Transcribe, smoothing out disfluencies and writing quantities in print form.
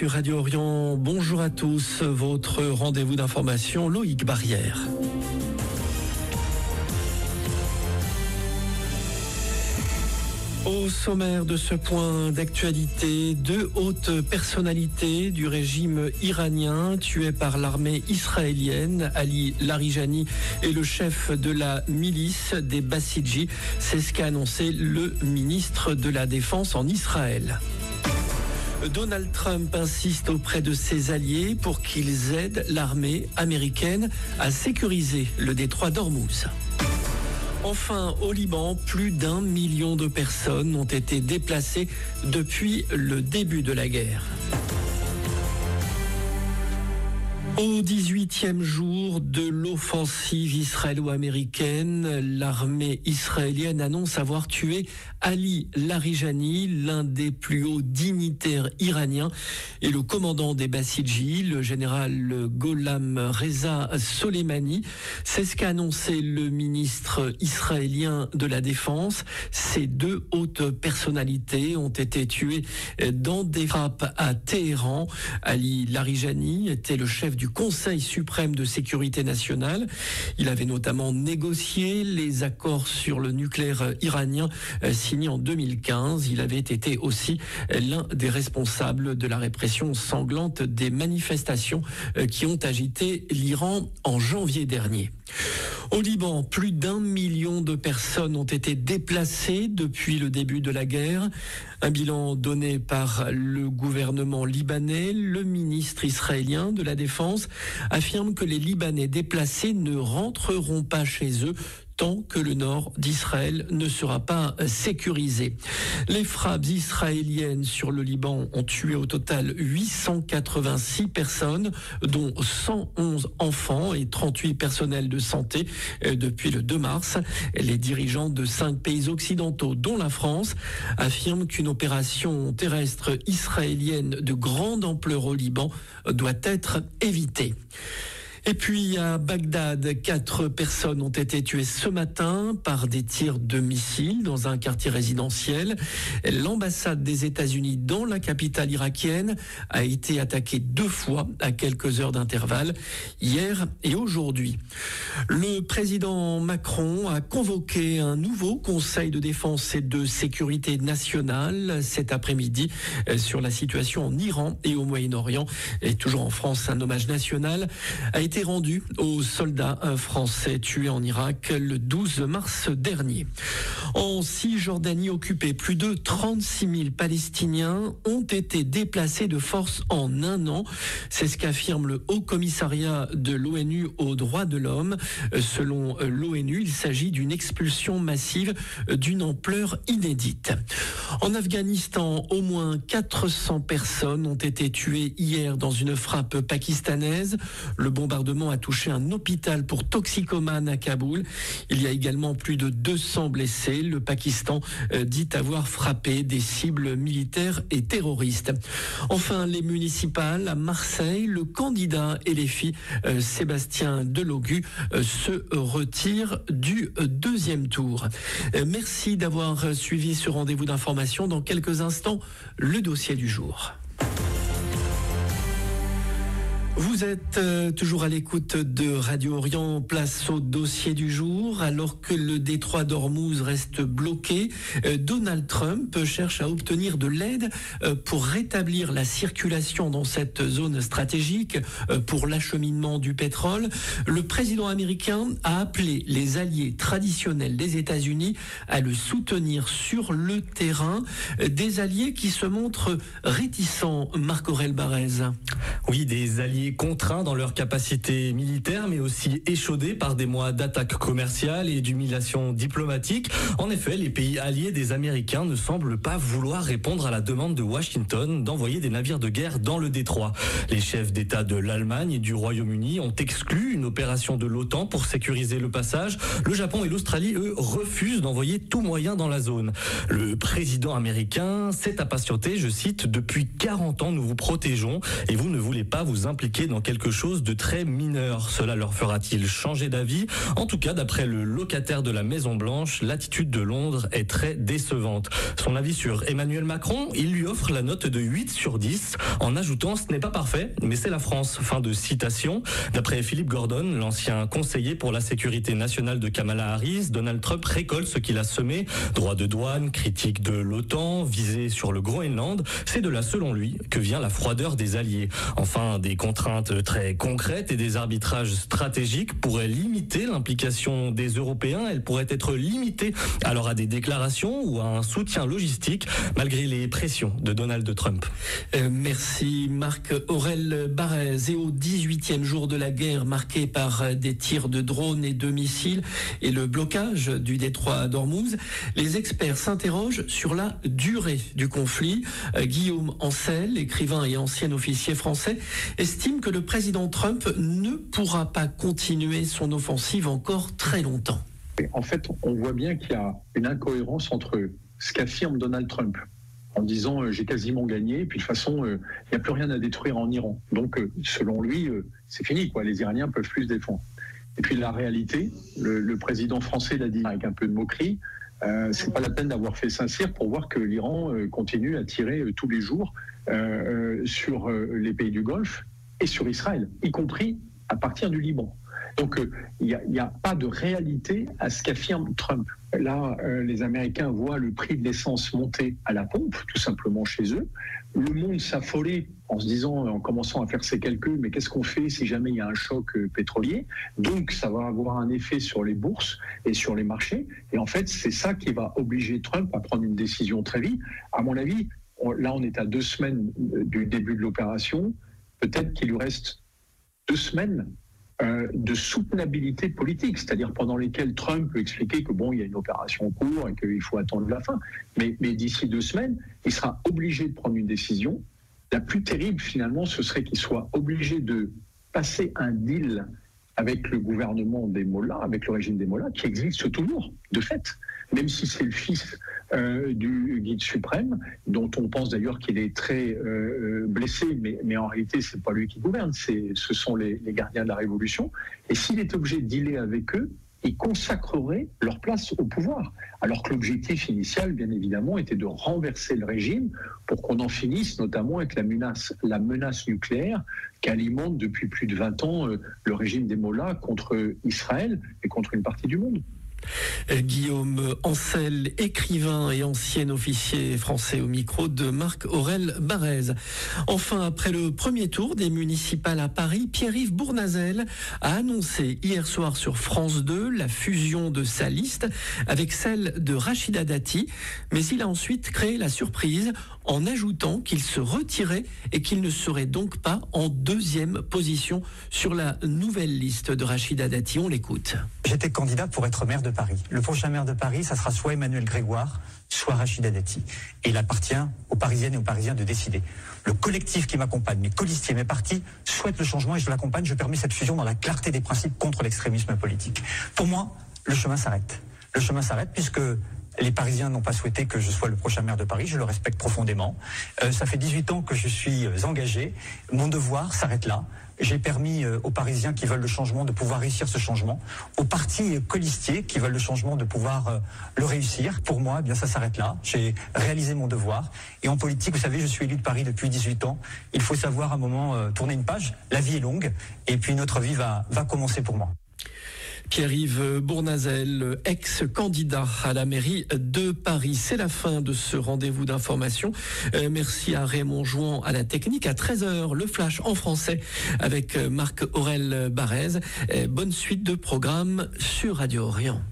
sur Radio Orient. Bonjour à tous, votre rendez-vous d'information, Loïc Barrière. Au sommaire de ce point d'actualité, deux hautes personnalités du régime iranien tuées par l'armée israélienne, Ali Larijani et le chef de la milice des Bassidji. C'est ce qu'a annoncé le ministre de la Défense en Israël. Donald Trump insiste auprès de ses alliés pour qu'ils aident l'armée américaine à sécuriser le détroit d'Ormuz. Enfin, au Liban, plus d'1 million de personnes ont été déplacées depuis le début de la guerre. Au 18e jour de l'offensive israélo-américaine, l'armée israélienne annonce avoir tué Ali Larijani, l'un des plus hauts dignitaires iraniens, et le commandant des Bassidji, le général Gholam Reza Soleimani. C'est ce qu'a annoncé le ministre israélien de la Défense. Ces deux hautes personnalités ont été tuées dans des frappes à Téhéran. Ali Larijani était le chef du Conseil suprême de sécurité nationale. Il avait notamment négocié les accords sur le nucléaire iranien signés en 2015. Il avait été aussi l'un des responsables de la répression sanglante des manifestations qui ont agité l'Iran en janvier dernier. Au Liban, plus d'1 million de personnes ont été déplacées depuis le début de la guerre. Un bilan donné par le gouvernement libanais. Le ministre israélien de la Défense affirme que les Libanais déplacés ne rentreront pas chez eux tant que le nord d'Israël ne sera pas sécurisé. Les frappes israéliennes sur le Liban ont tué au total 886 personnes, dont 111 enfants et 38 personnels de santé depuis le 2 mars. Les dirigeants de 5 pays occidentaux, dont la France, affirment qu'une opération terrestre israélienne de grande ampleur au Liban doit être évitée. Et puis à Bagdad, 4 personnes ont été tuées ce matin par des tirs de missiles dans un quartier résidentiel. L'ambassade des États-Unis dans la capitale irakienne a été attaquée 2 fois à quelques heures d'intervalle, hier et aujourd'hui. Le président Macron a convoqué un nouveau conseil de défense et de sécurité nationale cet après-midi sur la situation en Iran et au Moyen-Orient. Et toujours en France, un hommage national a été rendu aux soldats français tués en Irak le 12 mars dernier. En Cisjordanie occupée, plus de 36 000 Palestiniens ont été déplacés de force en 1 an. C'est ce qu'affirme le Haut Commissariat de l'ONU aux droits de l'homme. Selon l'ONU, il s'agit d'une expulsion massive d'une ampleur inédite. En Afghanistan, au moins 400 personnes ont été tuées hier dans une frappe pakistanaise. Le bombardement a touché un hôpital pour toxicomanes à Kaboul. Il y a également plus de 200 blessés. Le Pakistan dit avoir frappé des cibles militaires et terroristes. Enfin, les municipales à Marseille, le candidat LFI Sébastien Delogu se retire du 2e tour. Merci d'avoir suivi ce rendez-vous d'information. Dans quelques instants, le dossier du jour. Vous êtes toujours à l'écoute de Radio Orient, place au dossier du jour. Alors que le détroit d'Ormuz reste bloqué, Donald Trump cherche à obtenir de l'aide pour rétablir la circulation dans cette zone stratégique pour l'acheminement du pétrole. Le président américain a appelé les alliés traditionnels des États-Unis à le soutenir sur le terrain. Des alliés qui se montrent réticents, Marc-Aurèle Barrez. Oui, des alliés contraints dans leur capacité militaire, mais aussi échaudés par des mois d'attaques commerciales et d'humiliations diplomatiques. En effet, les pays alliés des Américains ne semblent pas vouloir répondre à la demande de Washington d'envoyer des navires de guerre dans le détroit. Les chefs d'État de l'Allemagne et du Royaume-Uni ont exclu une opération de l'OTAN pour sécuriser le passage. Le Japon et l'Australie, eux, refusent d'envoyer tout moyen dans la zone. Le président américain s'est impatienté, je cite, « Depuis 40 ans, nous vous protégeons et vous ne voulez pas vous impliquer s'impliquer dans quelque chose de très mineur. Cela leur fera-t-il changer d'avis? En tout cas, d'après le locataire de la Maison Blanche, l'attitude de Londres est très décevante. Son avis sur Emmanuel Macron, il lui offre la note de 8 sur 10 en ajoutant « ce n'est pas parfait, mais c'est la France ». Fin de citation. D'après Philippe Gordon, l'ancien conseiller pour la sécurité nationale de Kamala Harris, Donald Trump récolte ce qu'il a semé. Droits de douane, critique de l'OTAN, visée sur le Groenland. C'est de là, selon lui, que vient la froideur des alliés. Enfin, des contraintes très concrètes et des arbitrages stratégiques pourraient limiter l'implication des Européens. Elles pourraient être limitées alors à des déclarations ou à un soutien logistique, malgré les pressions de Donald Trump. Merci Marc-Aurèle Barrez. Et au 18e jour de la guerre, marqué par des tirs de drones et de missiles et le blocage du détroit d'Ormuz, les experts s'interrogent sur la durée du conflit. Guillaume Ancel, écrivain et ancien officier français, estime que le président Trump ne pourra pas continuer son offensive encore très longtemps. En fait, on voit bien qu'il y a une incohérence entre ce qu'affirme Donald Trump en disant j'ai quasiment gagné, puis de toute façon il n'y a plus rien à détruire en Iran. Donc selon lui, c'est fini, quoi. Les Iraniens peuvent plus se défendre. Et puis la réalité, le président français l'a dit avec un peu de moquerie, c'est pas la peine d'avoir fait Saint-Cyr pour voir que l'Iran continue à tirer tous les jours sur les pays du Golfe et sur Israël, y compris à partir du Liban. Donc il n'y a pas de réalité à ce qu'affirme Trump. Là, les Américains voient le prix de l'essence monter à la pompe, tout simplement chez eux. Le monde s'affolait en se disant, en commençant à faire ses calculs, mais qu'est-ce qu'on fait si jamais il y a un choc pétrolier? Donc ça va avoir un effet sur les bourses et sur les marchés. Et en fait, c'est ça qui va obliger Trump à prendre une décision très vite. À mon avis, là on est à 2 semaines du début de l'opération. Peut-être qu'il lui reste 2 semaines de soutenabilité politique, c'est-à-dire pendant lesquelles Trump peut expliquer que bon, il y a une opération en cours et qu'il faut attendre la fin. Mais d'ici 2 semaines, il sera obligé de prendre une décision. La plus terrible, finalement, ce serait qu'il soit obligé de passer un deal avec le gouvernement des Mollahs, avec le régime des Mollahs, qui existe toujours, de fait, même si c'est le fils du guide suprême, dont on pense d'ailleurs qu'il est très blessé, mais en réalité, c'est pas lui qui gouverne, ce sont les gardiens de la Révolution. Et s'il est obligé de dealer avec eux, ils consacreraient leur place au pouvoir. Alors que l'objectif initial, bien évidemment, était de renverser le régime pour qu'on en finisse notamment avec la menace nucléaire qu'alimente depuis plus de 20 ans le régime des Mollahs contre Israël et contre une partie du monde. Guillaume Ancel, écrivain et ancien officier français au micro de Marc-Aurèle Barrez. Enfin, après le premier tour des municipales à Paris, Pierre-Yves Bournazel a annoncé hier soir sur France 2 la fusion de sa liste avec celle de Rachida Dati, mais il a ensuite créé la surprise en ajoutant qu'il se retirait et qu'il ne serait donc pas en 2e position sur la nouvelle liste de Rachida Dati. On l'écoute. J'étais candidat pour être maire de Paris. Le prochain maire de Paris, ça sera soit Emmanuel Grégoire, soit Rachida Dati. Et il appartient aux Parisiennes et aux Parisiens de décider. Le collectif qui m'accompagne, mes colistiers, mes partis, souhaitent le changement et je l'accompagne. Je permets cette fusion dans la clarté des principes contre l'extrémisme politique. Pour moi, le chemin s'arrête. Le chemin s'arrête puisque les Parisiens n'ont pas souhaité que je sois le prochain maire de Paris. Je le respecte profondément. Ça fait 18 ans que je suis engagé. Mon devoir s'arrête là. J'ai permis aux Parisiens qui veulent le changement de pouvoir réussir ce changement, aux partis colistiers qui veulent le changement de pouvoir le réussir. Pour moi, eh bien ça s'arrête là. J'ai réalisé mon devoir. Et en politique, vous savez, je suis élu de Paris depuis 18 ans. Il faut savoir à un moment tourner une page. La vie est longue et puis notre vie va commencer pour moi. Pierre-Yves Bournazel, ex-candidat à la mairie de Paris. C'est la fin de ce rendez-vous d'information. Merci à Raymond Jouan à la technique. À 13h, le flash en français avec Marc-Aurèle Barrez. Bonne suite de programmes sur Radio Orient.